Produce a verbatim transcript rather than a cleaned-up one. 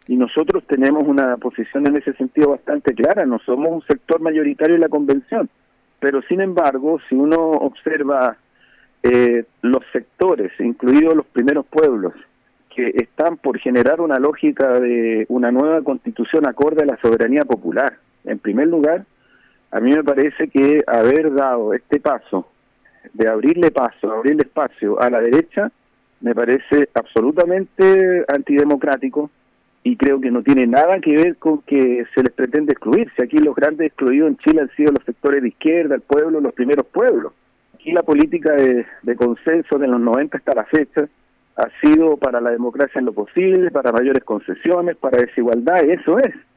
y nosotros tenemos una posición en ese sentido bastante clara. No somos un sector mayoritario en la convención, pero sin embargo, si uno observa eh, los sectores, incluidos los primeros pueblos, que están por generar una lógica de una nueva constitución acorde a la soberanía popular, en primer lugar, a mí me parece que haber dado este paso, de abrirle paso, abrirle espacio a la derecha, me parece absolutamente antidemocrático, y creo que no tiene nada que ver con que se les pretende excluir. Si aquí los grandes excluidos en Chile han sido los sectores de izquierda, el pueblo, los primeros pueblos. Aquí la política de, de consenso de los noventa hasta la fecha ha sido para la democracia en lo posible, para mayores concesiones, para desigualdad, y eso es.